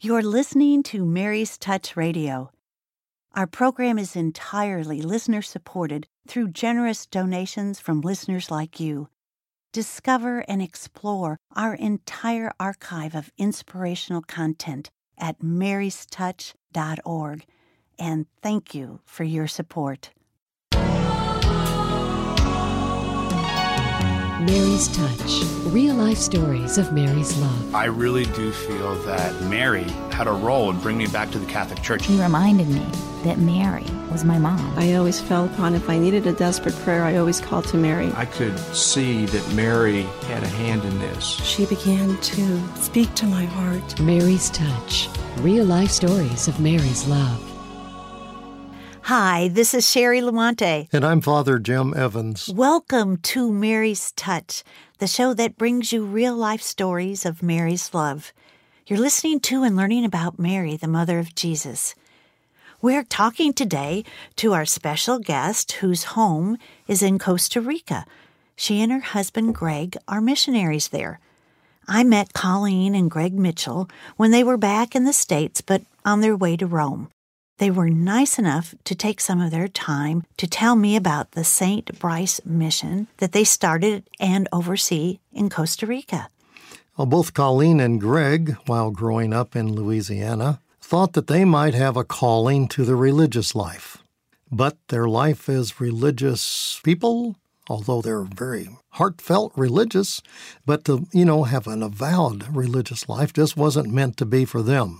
You're listening to Mary's Touch Radio. Our program is entirely listener-supported through generous donations from listeners like you. Discover and explore our entire archive of inspirational content at marystouch.org. And thank you for your support. Mary's Touch. Real-life stories of Mary's love. I really do feel that Mary had a role in bringing me back to the Catholic Church. He reminded me that Mary was my mom. I always fell upon, if I needed a desperate prayer, I always called to Mary. I could see that Mary had a hand in this. She began to speak to my heart. Mary's Touch. Real-life stories of Mary's love. Hi, this is Sherry Lamonte. And I'm Father Jim Evans. Welcome to Mary's Touch, the show that brings you real-life stories of Mary's love. You're listening to and learning about Mary, the mother of Jesus. We're talking today to our special guest whose home is in Costa Rica. She and her husband, Greg, are missionaries there. I met Colleen and Greg Mitchell when they were back in the States, but on their way to Rome. They were nice enough to take some of their time to tell me about the St. Bryce mission that they started and oversee in Costa Rica. Well, both Colleen and Greg, while growing up in Louisiana, thought that they might have a calling to the religious life. But their life as religious people, although they're very heartfelt religious, but to, have an avowed religious life just wasn't meant to be for them.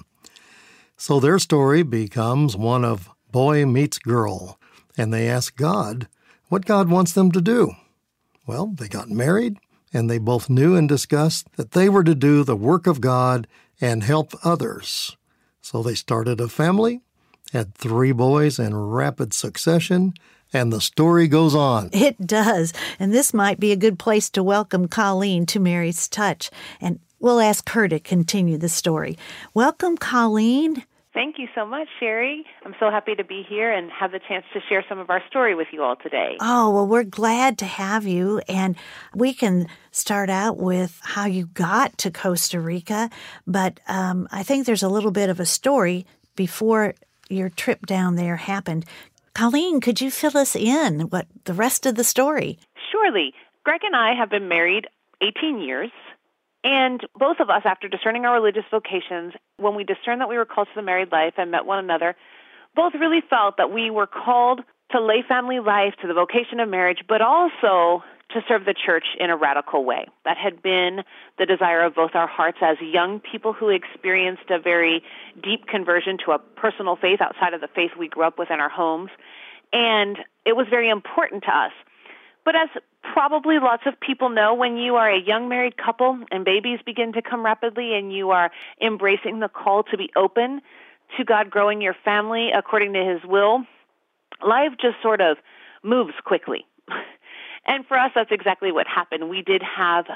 So their story becomes one of boy meets girl, and they ask God what God wants them to do. Well, they got married, and they both knew and discussed that they were to do the work of God and help others. So they started a family, had 3 boys in rapid succession, and the story goes on. It does, and this might be a good place to welcome Colleen to Mary's Touch, and we'll ask her to continue the story. Welcome, Colleen. Thank you so much, Sherry. I'm so happy to be here and have the chance to share some of our story with you all today. Oh, well, we're glad to have you, and we can start out with how you got to Costa Rica, but I think there's a little bit of a story before your trip down there happened. Colleen, could you fill us in what the rest of the story? Surely. Greg and I have been married 18 years. And both of us, after discerning our religious vocations, when we discerned that we were called to the married life and met one another, both really felt that we were called to lay family life, to the vocation of marriage, but also to serve the church in a radical way. That had been the desire of both our hearts as young people who experienced a very deep conversion to a personal faith outside of the faith we grew up with in our homes. And it was very important to us. But as probably lots of people know, when you are a young married couple and babies begin to come rapidly and you are embracing the call to be open to God growing your family according to His will, life just sort of moves quickly. And for us, that's exactly what happened. We have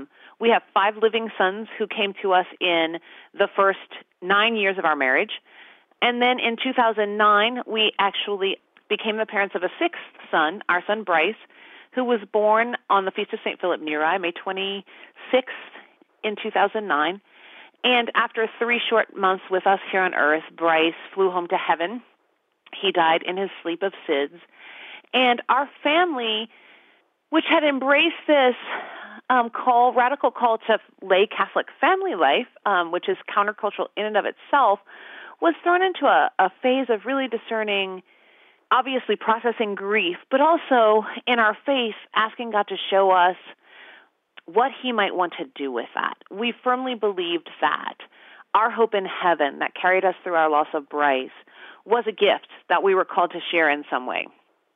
5 living sons who came to us in the first 9 years of our marriage. And then in 2009, we actually became the parents of a 6th son, our son Bryce, who was born on the Feast of St. Philip Neri, May 26th in 2009. And after 3 short months with us here on earth, Bryce flew home to heaven. He died in his sleep of SIDS. And our family, which had embraced this radical call to lay Catholic family life, which is countercultural in and of itself, was thrown into a phase of really discerning, obviously processing grief, but also in our faith asking God to show us what He might want to do with that. We firmly believed that our hope in heaven that carried us through our loss of Bryce was a gift that we were called to share in some way.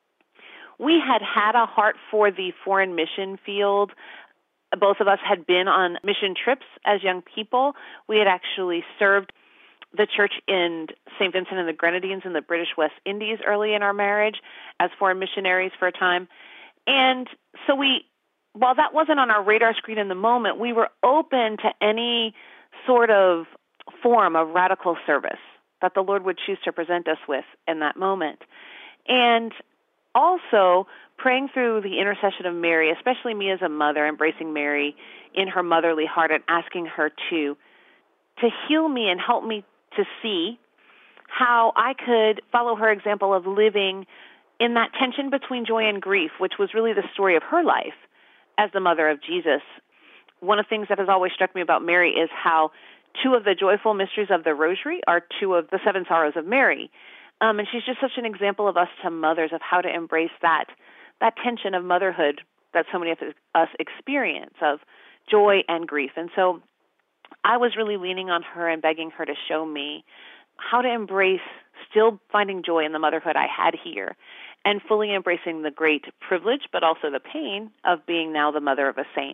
We had a heart for the foreign mission field. Both of us had been on mission trips as young people. We had actually served the church in St. Vincent and the Grenadines in the British West Indies early in our marriage as foreign missionaries for a time. And so while that wasn't on our radar screen in the moment, we were open to any sort of form of radical service that the Lord would choose to present us with in that moment. And also praying through the intercession of Mary, especially me as a mother, embracing Mary in her motherly heart and asking her to to heal me and help me to see how I could follow her example of living in that tension between joy and grief, which was really the story of her life as the mother of Jesus. One of the things that has always struck me about Mary is how two of the joyful mysteries of the Rosary are two of the seven sorrows of Mary. And she's just such an example of us to mothers of how to embrace that tension of motherhood that so many of us experience, of joy and grief. And so I was really leaning on her and begging her to show me how to embrace still finding joy in the motherhood I had here and fully embracing the great privilege, but also the pain of being now the mother of a saint.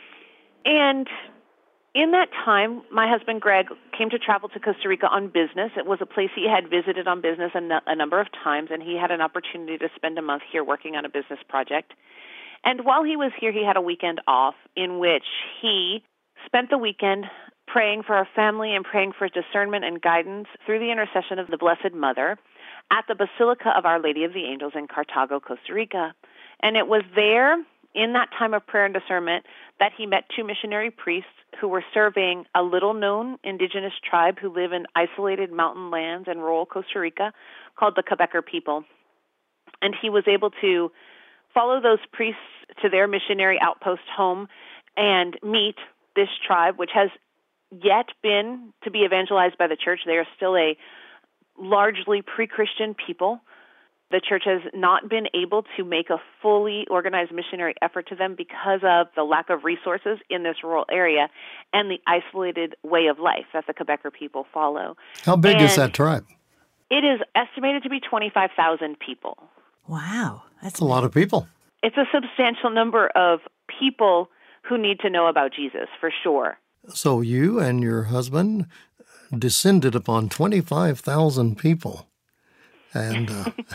And in that time, my husband Greg came to travel to Costa Rica on business. It was a place he had visited on business a number of times, and he had an opportunity to spend a month here working on a business project. And while he was here, he had a weekend off in which he spent the weekend praying for our family and praying for discernment and guidance through the intercession of the Blessed Mother at the Basilica of Our Lady of the Angels in Cartago, Costa Rica. And it was there, in that time of prayer and discernment, that he met two missionary priests who were serving a little-known indigenous tribe who live in isolated mountain lands in rural Costa Rica called the Quebecer people. And he was able to follow those priests to their missionary outpost home and meet this tribe, which has yet been to be evangelized by the church. They are still a largely pre-Christian people. The church has not been able to make a fully organized missionary effort to them because of the lack of resources in this rural area and the isolated way of life that the Quebecer people follow. How big is that tribe? It is estimated to be 25,000 people. Wow. That's a lot of people. It's a substantial number of people who need to know about Jesus, for sure. So you and your husband descended upon 25,000 people. And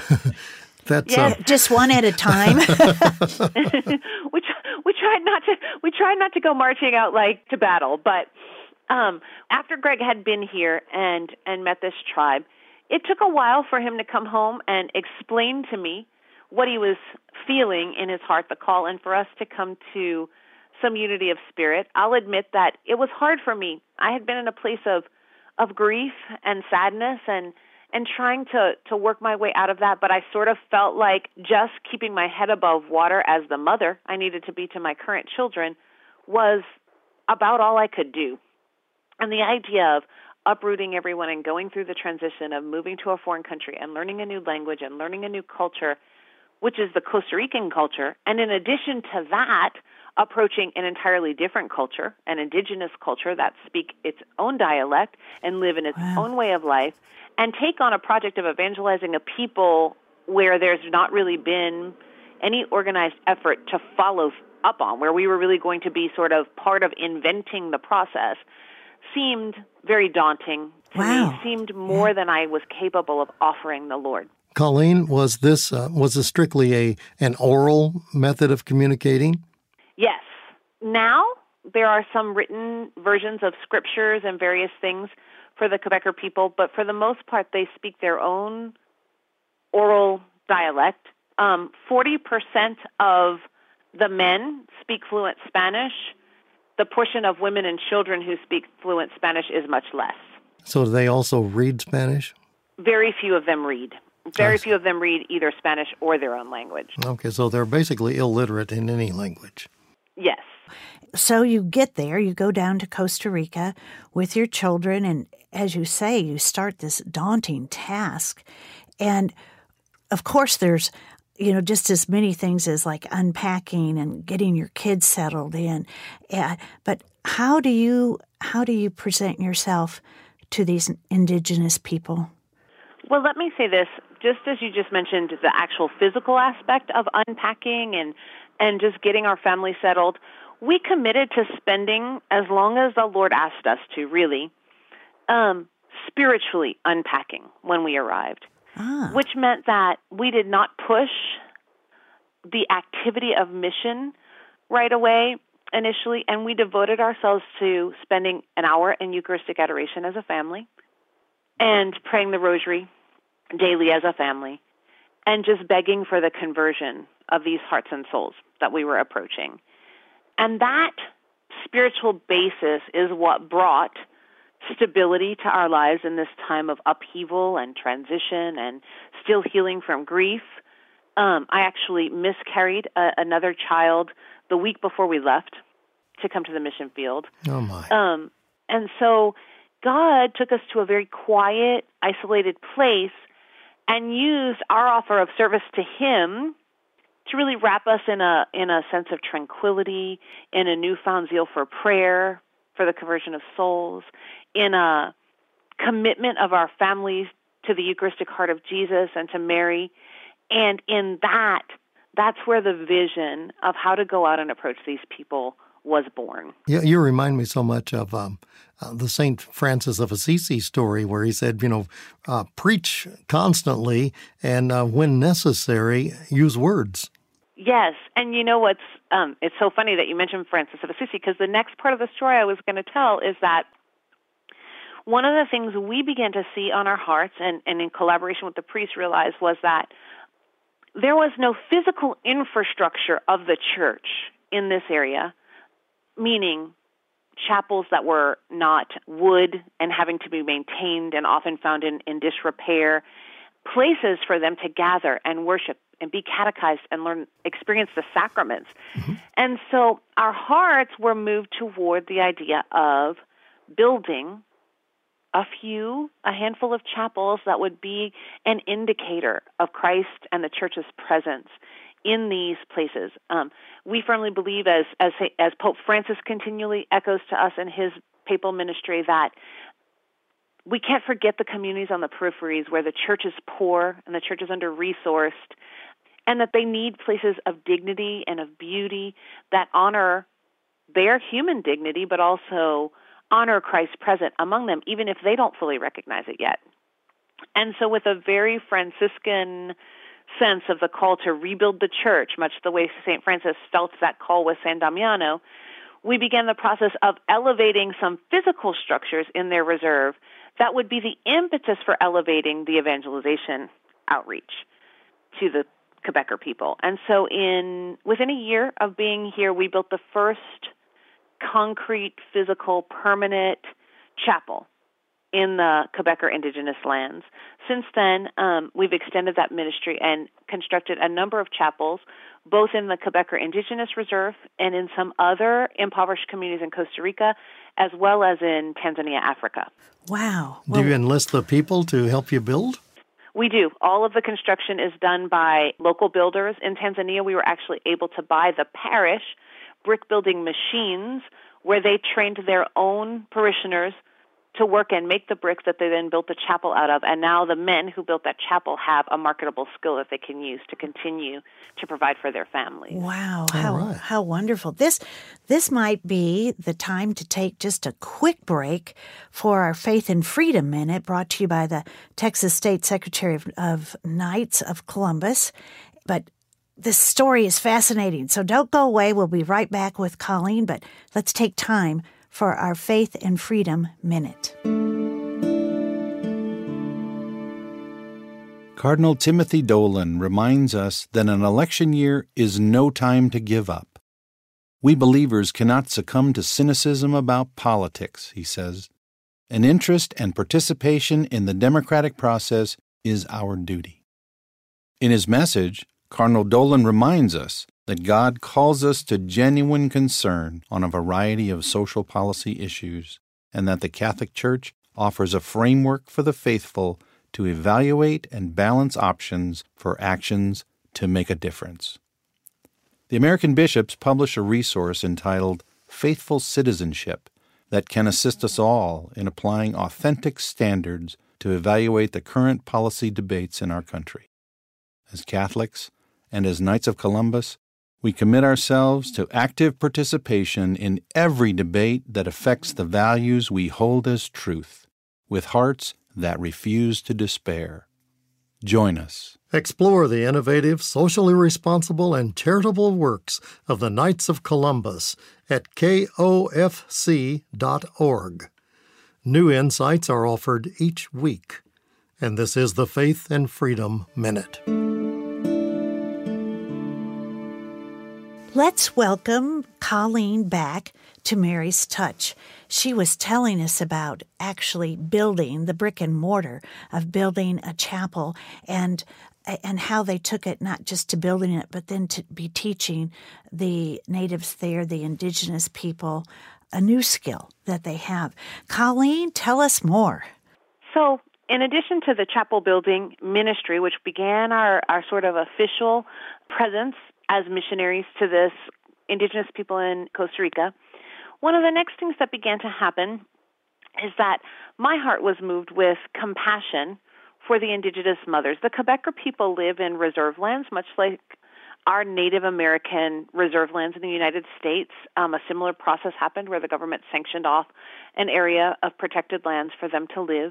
that's just one at a time. we tried not to go marching out like to battle, but after Greg had been here and met this tribe, it took a while for him to come home and explain to me what he was feeling in his heart, the call, and for us to come to some unity of spirit. I'll admit that it was hard for me. I had been in a place of grief and sadness and trying to work my way out of that, but I sort of felt like just keeping my head above water as the mother I needed to be to my current children was about all I could do. And the idea of uprooting everyone and going through the transition of moving to a foreign country and learning a new language and learning a new culture, which is the Costa Rican culture, and in addition to that, approaching an entirely different culture, an indigenous culture that speak its own dialect and live in its own way of life, and take on a project of evangelizing a people where there's not really been any organized effort to follow up on, where we were really going to be sort of part of inventing the process, seemed very daunting to me, seemed more than I was capable of offering the Lord. Colleen, was this strictly an oral method of communicating? Yes. Now there are some written versions of scriptures and various things for the Quebecer people, but for the most part, they speak their own oral dialect. 40% of the men speak fluent Spanish. The portion of women and children who speak fluent Spanish is much less. So do they also read Spanish? Very few of them read. Very few of them read either Spanish or their own language. Okay, so they're basically illiterate in any language. Yes. So you get there, you go down to Costa Rica with your children, and as you say, you start this daunting task. And of course there's, just as many things as like unpacking and getting your kids settled in. But how do you present yourself to these indigenous people? Well, let me say this. Just as you just mentioned, the actual physical aspect of unpacking and just getting our family settled, we committed to spending as long as the Lord asked us to, really, spiritually unpacking when we arrived, which meant that we did not push the activity of mission right away initially, and we devoted ourselves to spending an hour in Eucharistic adoration as a family and praying the rosary daily as a family and just begging for the conversion of these hearts and souls that we were approaching. And that spiritual basis is what brought stability to our lives in this time of upheaval and transition and still healing from grief. I actually miscarried another child the week before we left to come to the mission field. Oh, my. And so God took us to a very quiet, isolated place and used our offer of service to Him to really wrap us in a sense of tranquility, in a newfound zeal for prayer, for the conversion of souls, in a commitment of our families to the Eucharistic heart of Jesus and to Mary. And in that's where the vision of how to go out and approach these people was born. Yeah, you remind me so much of the St. Francis of Assisi story where he said, preach constantly and when necessary, use words. Yes, and you know what's, it's so funny that you mentioned Francis of Assisi, because the next part of the story I was going to tell is that one of the things we began to see on our hearts and in collaboration with the priests realized was that there was no physical infrastructure of the church in this area, meaning chapels that were not wood and having to be maintained and often found in disrepair, places for them to gather and worship and be catechized and experience the sacraments. Mm-hmm. And so our hearts were moved toward the idea of building a handful of chapels that would be an indicator of Christ and the Church's presence in these places. We firmly believe, as Pope Francis continually echoes to us in his papal ministry, that we can't forget the communities on the peripheries where the church is poor and the church is under-resourced, and that they need places of dignity and of beauty that honor their human dignity, but also honor Christ present among them, even if they don't fully recognize it yet. And so with a very Franciscan sense of the call to rebuild the church, much the way St. Francis felt that call with San Damiano, we began the process of elevating some physical structures in their reserve that would be the impetus for elevating the evangelization outreach to the Quebecer people. And so within a year of being here, we built the first concrete, physical, permanent chapel in the Quebecer indigenous lands. Since then, we've extended that ministry and constructed a number of chapels, both in the Quebecer Indigenous Reserve and in some other impoverished communities in Costa Rica, as well as in Tanzania, Africa. Wow. Do you enlist the people to help you build? We do. All of the construction is done by local builders. In Tanzania, we were actually able to buy the parish brick-building machines where they trained their own parishioners to work and make the bricks that they then built the chapel out of. And now the men who built that chapel have a marketable skill that they can use to continue to provide for their families. Wow, how wonderful. This might be the time to take just a quick break for our Faith and Freedom Minute, brought to you by the Texas State Secretary of Knights of Columbus. But this story is fascinating, so don't go away. We'll be right back with Colleen, but let's take time for our Faith and Freedom Minute. Cardinal Timothy Dolan reminds us that an election year is no time to give up. We believers cannot succumb to cynicism about politics, he says. An interest and participation in the democratic process is our duty. In his message, Cardinal Dolan reminds us that God calls us to genuine concern on a variety of social policy issues, and that the Catholic Church offers a framework for the faithful to evaluate and balance options for actions to make a difference. The American bishops publish a resource entitled Faithful Citizenship that can assist us all in applying authentic standards to evaluate the current policy debates in our country. As Catholics, and as Knights of Columbus, we commit ourselves to active participation in every debate that affects the values we hold as truth, with hearts that refuse to despair. Join us. Explore the innovative, socially responsible, and charitable works of the Knights of Columbus at kofc.org. New insights are offered each week. And this is the Faith and Freedom Minute. Let's welcome Colleen back to Mary's Touch. She was telling us about actually building the brick and mortar of building a chapel and how they took it not just to building it, but then to be teaching the natives there, the indigenous people, a new skill that they have. Colleen, tell us more. So, in addition to the chapel building ministry, which began our sort of official presence as missionaries to this indigenous people in Costa Rica, one of the next things that began to happen is that my heart was moved with compassion for the indigenous mothers. The Quebecer people live in reserve lands, much like our Native American reserve lands in the United States. A similar process happened where the government sanctioned off an area of protected lands for them to live.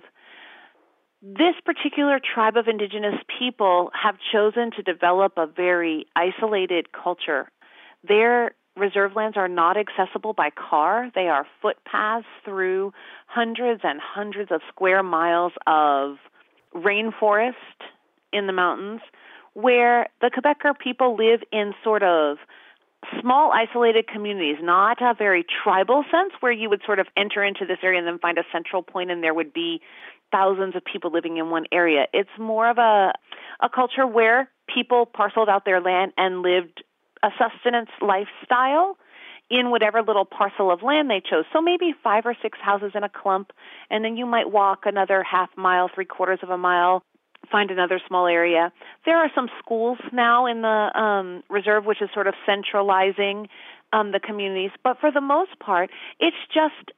This particular tribe of indigenous people have chosen to develop a very isolated culture. Their reserve lands are not accessible by car. They are footpaths through hundreds and hundreds of square miles of rainforest in the mountains, where the Quebecer people live in sort of small, isolated communities, not a very tribal sense where you would sort of enter into this area and then find a central point and there would be thousands of people living in one area. It's more of a culture where people parceled out their land and lived a sustenance lifestyle in whatever little parcel of land they chose. So maybe 5 or 6 houses in a clump, and then you might walk another half mile, 3/4 of a mile, find another small area. There are some schools now in the reserve, which is sort of centralizing the communities. But for the most part, it's just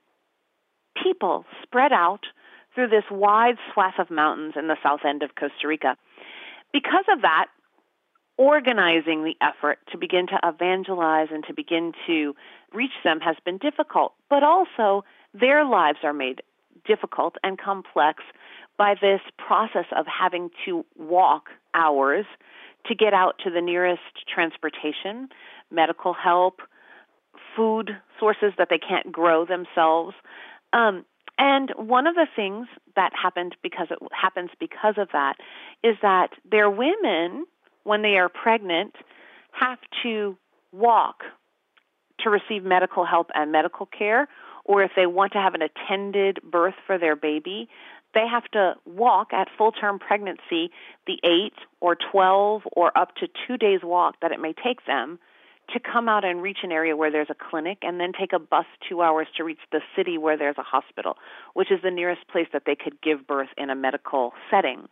people spread out through this wide swath of mountains in the south end of Costa Rica. Because of that, organizing the effort to begin to evangelize and to begin to reach them has been difficult, but also their lives are made difficult and complex by this process of having to walk hours to get out to the nearest transportation, medical help, food sources that they can't grow themselves. And one of the things that happens because of that is that their women, when they are pregnant, have to walk to receive medical help and medical care, or if they want to have an attended birth for their baby, they have to walk at full-term pregnancy the 8 or 12 or up to 2 days walk that it may take them to come out and reach an area where there's a clinic and then take a bus 2 hours to reach the city where there's a hospital, which is the nearest place that they could give birth in a medical setting.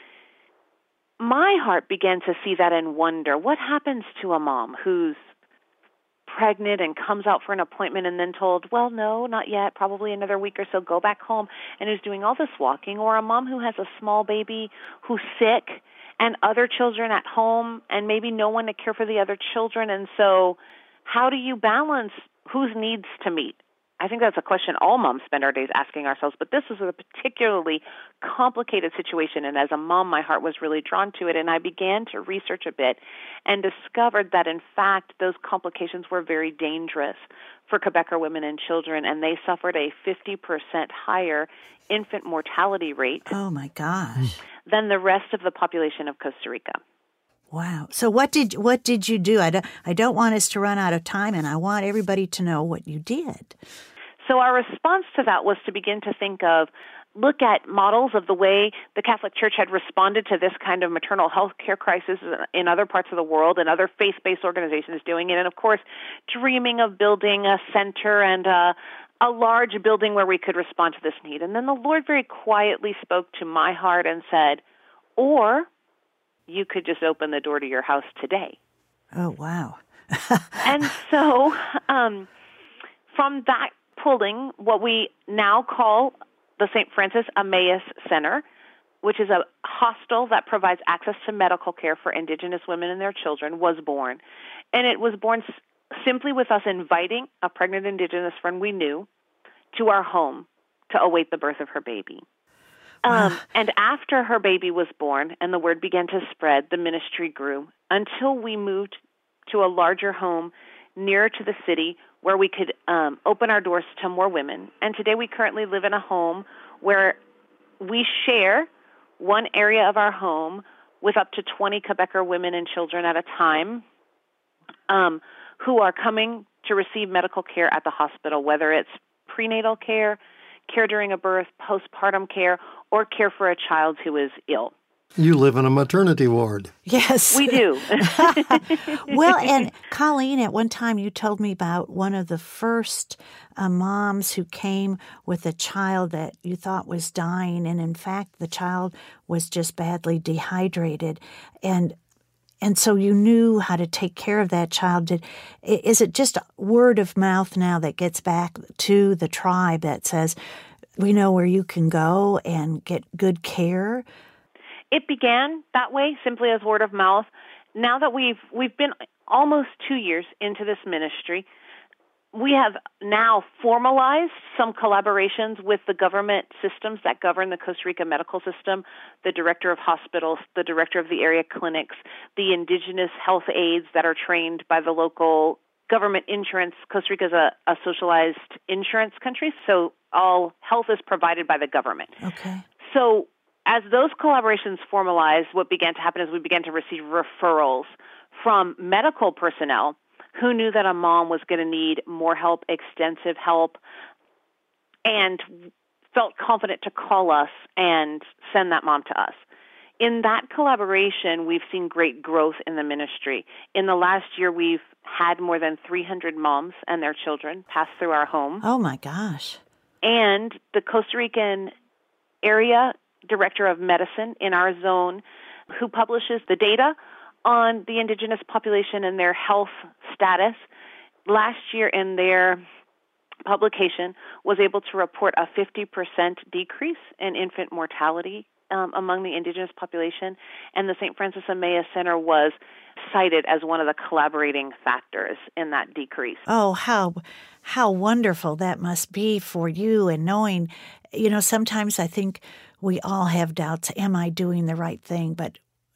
My heart began to see that and wonder, what happens to a mom who's pregnant and comes out for an appointment and then told, well, no, not yet, probably another week or so, go back home, and is doing all this walking, or a mom who has a small baby who's sick and other children at home and maybe no one to care for the other children. And so how do you balance whose needs to meet? I think that's a question all moms spend our days asking ourselves, but this is a particularly complicated situation, and as a mom, my heart was really drawn to it, and I began to research a bit and discovered that, in fact, those complications were very dangerous for Quebecer women and children, and they suffered a 50% higher infant mortality rate Oh, my gosh. than the rest of the population of Costa Rica. Wow. So what did you do? I don't want us to run out of time, and I want everybody to know what you did. So our response to that was to begin to look at models of the way the Catholic Church had responded to this kind of maternal health care crisis in other parts of the world and other faith-based organizations doing it. And, of course, dreaming of building a center and a large building where we could respond to this need. And then the Lord very quietly spoke to my heart and said, or you could just open the door to your house today. Oh, wow. And so from that pulling what we now call the St. Francis Emmaus Center, which is a hostel that provides access to medical care for Indigenous women and their children, was born. And it was born simply with us inviting a pregnant Indigenous friend we knew to our home to await the birth of her baby. And after her baby was born and the word began to spread, the ministry grew until we moved to a larger home nearer to the city where we could open our doors to more women. And today we currently live in a home where we share one area of our home with up to 20 Quebecer women and children at a time who are coming to receive medical care at the hospital, whether it's prenatal care, care during a birth, postpartum care, or care for a child who is ill. You live in a maternity ward. Yes. We do. Well, and Colleen, at one time you told me about one of the first moms who came with a child that you thought was dying, and in fact the child was just badly dehydrated. And so you knew how to take care of that child. Is it just word of mouth now that gets back to the tribe that says, we know where you can go and get good care? It began that way, simply as word of mouth. Now that we've been almost 2 years into this ministry, we have now formalized some collaborations with the government systems that govern the Costa Rica medical system, the director of hospitals, the director of the area clinics, the indigenous health aides that are trained by the local government insurance. Costa Rica is a socialized insurance country, so all health is provided by the government. Okay. So as those collaborations formalized, what began to happen is we began to receive referrals from medical personnel who knew that a mom was going to need more help, extensive help, and felt confident to call us and send that mom to us. In that collaboration, we've seen great growth in the ministry. In the last year, we've had more than 300 moms and their children pass through our home. Oh, my gosh. And the Costa Rican area director of medicine in our zone, who publishes the data on the indigenous population and their health status, last year in their publication was able to report a 50% decrease in infant mortality among the indigenous population, and the St. Francis Amaya Center was cited as one of the collaborating factors in that decrease. Oh, how wonderful that must be for you, and knowing, sometimes I think we all have doubts, am I doing the right thing? But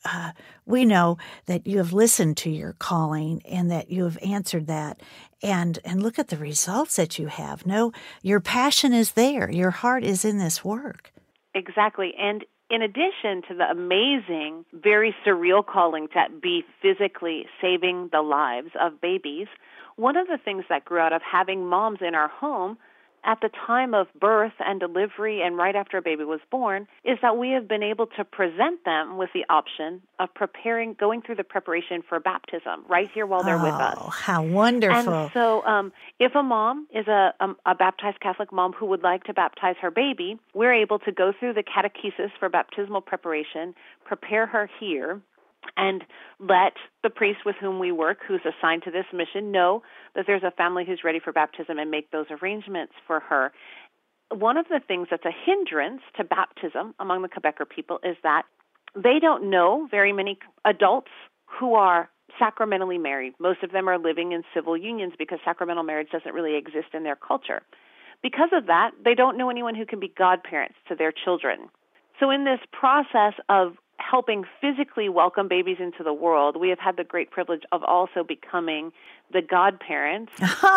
we know that you have listened to your calling and that you have answered that. And look at the results that you have. No, your passion is there. Your heart is in this work. Exactly. And in addition to the amazing, very surreal calling to be physically saving the lives of babies, one of the things that grew out of having moms in our home at the time of birth and delivery and right after a baby was born is that we have been able to present them with the option of going through the preparation for baptism right here while they're with us. Oh, how wonderful. And so if a mom is a baptized Catholic mom who would like to baptize her baby, we're able to go through the catechesis for baptismal preparation, prepare her here, and let the priest with whom we work, who's assigned to this mission, know that there's a family who's ready for baptism and make those arrangements for her. One of the things that's a hindrance to baptism among the Quebecer people is that they don't know very many adults who are sacramentally married. Most of them are living in civil unions because sacramental marriage doesn't really exist in their culture. Because of that, they don't know anyone who can be godparents to their children. So in this process of helping physically welcome babies into the world, we have had the great privilege of also becoming the godparents.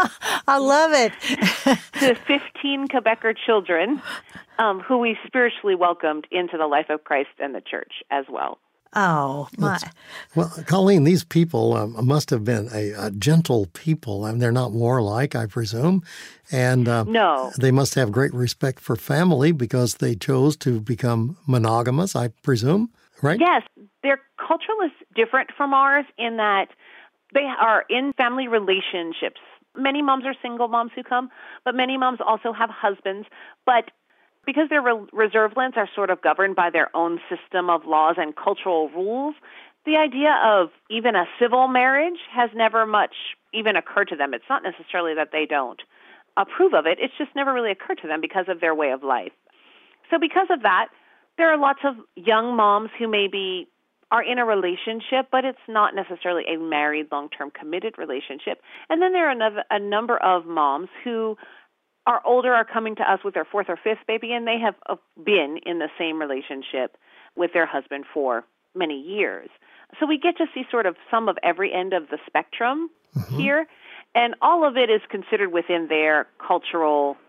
I love it. To 15 Quebecer children who we spiritually welcomed into the life of Christ and the church as well. Oh, my. Well, Colleen, these people must have been a gentle people. I mean, they're not warlike, I presume. And no. They must have great respect for family because they chose to become monogamous, I presume, right? Yes. Their culture is different from ours in that they are in family relationships. Many moms are single moms who come, but many moms also have husbands. But because their reserve lands are sort of governed by their own system of laws and cultural rules, the idea of even a civil marriage has never much even occurred to them. It's not necessarily that they don't approve of it. It's just never really occurred to them because of their way of life. So because of that, there are lots of young moms who maybe are in a relationship, but it's not necessarily a married, long-term committed relationship. And then there are a number of moms who are older, are coming to us with their fourth or fifth baby, and they have been in the same relationship with their husband for many years. So we get to see sort of some of every end of the spectrum here, and all of it is considered within their cultural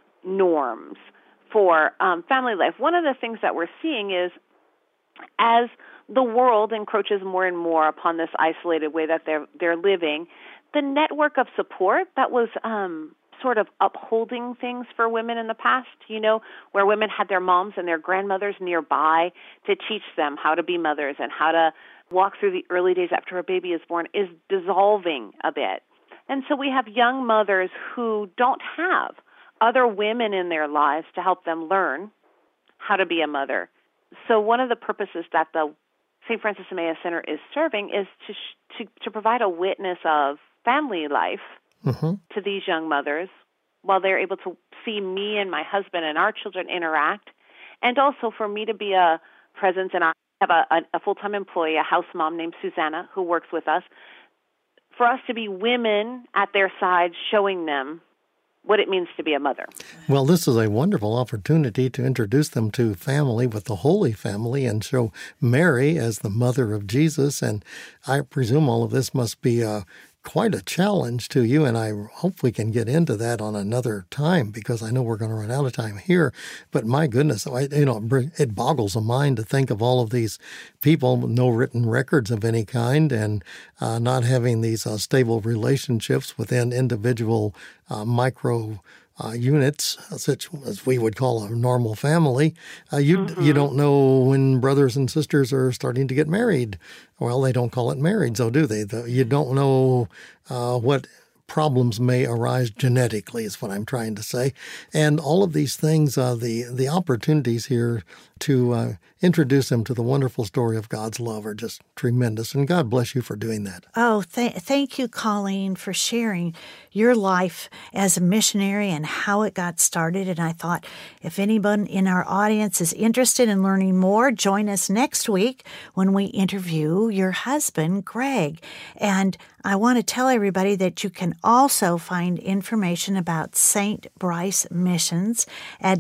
norms for family life. One of the things that we're seeing is as the world encroaches more and more upon this isolated way that they're living, the network of support that was sort of upholding things for women in the past, where women had their moms and their grandmothers nearby to teach them how to be mothers and how to walk through the early days after a baby is born, is dissolving a bit. And so we have young mothers who don't have other women in their lives to help them learn how to be a mother. So one of the purposes that the St. Francis Emmaus Center is serving is to provide a witness of family life to these young mothers while they're able to see me and my husband and our children interact, and also for me to be a presence. And I have a full-time employee, a house mom named Susanna, who works with us, for us to be women at their side showing them what it means to be a mother. Well, this is a wonderful opportunity to introduce them to family with the Holy Family and show Mary as the mother of Jesus. And I presume all of this must be quite a challenge to you, and I hope we can get into that on another time because I know we're going to run out of time here. But my goodness, it boggles the mind to think of all of these people with no written records of any kind and not having these stable relationships within individual micro units, such as we would call a normal family. You don't know when brothers and sisters are starting to get married. Well, they don't call it married, so do they? You don't know what problems may arise genetically, is what I'm trying to say. And all of these things, the opportunities here to introduce them to the wonderful story of God's love are just tremendous. And God bless you for doing that. Oh, thank you, Colleen, for sharing your life as a missionary and how it got started. And I thought if anyone in our audience is interested in learning more, join us next week when we interview your husband, Greg. And I want to tell everybody that you can also find information about St. Bryce Missions at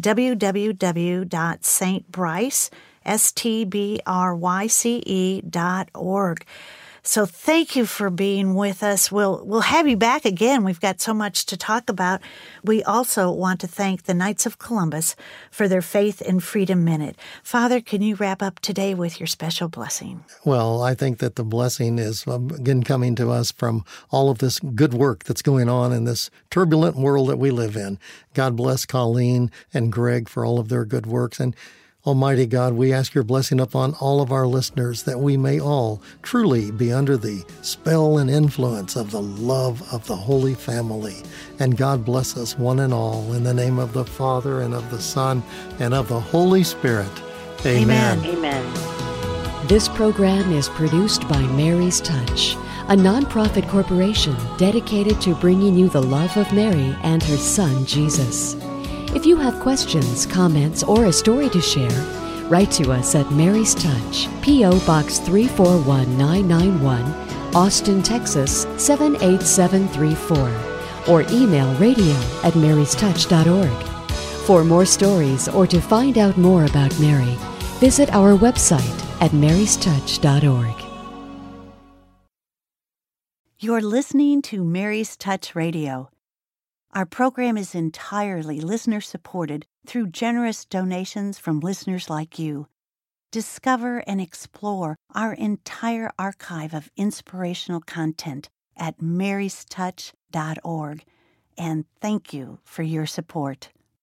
www.stbryce.org. So thank you for being with us. We'll have you back again. We've got so much to talk about. We also want to thank the Knights of Columbus for their Faith and Freedom Minute. Father, can you wrap up today with your special blessing? Well, I think that the blessing is, again, coming to us from all of this good work that's going on in this turbulent world that we live in. God bless Colleen and Greg for all of their good works. And Almighty God, we ask your blessing upon all of our listeners that we may all truly be under the spell and influence of the love of the Holy Family. And God bless us one and all in the name of the Father and of the Son and of the Holy Spirit. Amen. Amen. This program is produced by Mary's Touch, a nonprofit corporation dedicated to bringing you the love of Mary and her Son, Jesus. If you have questions, comments, or a story to share, write to us at Mary's Touch, P.O. Box 341991, Austin, Texas 78734, or email radio@marystouch.org. For more stories or to find out more about Mary, visit our website at marystouch.org. You're listening to Mary's Touch Radio. Our program is entirely listener-supported through generous donations from listeners like you. Discover and explore our entire archive of inspirational content at marystouch.org. And thank you for your support.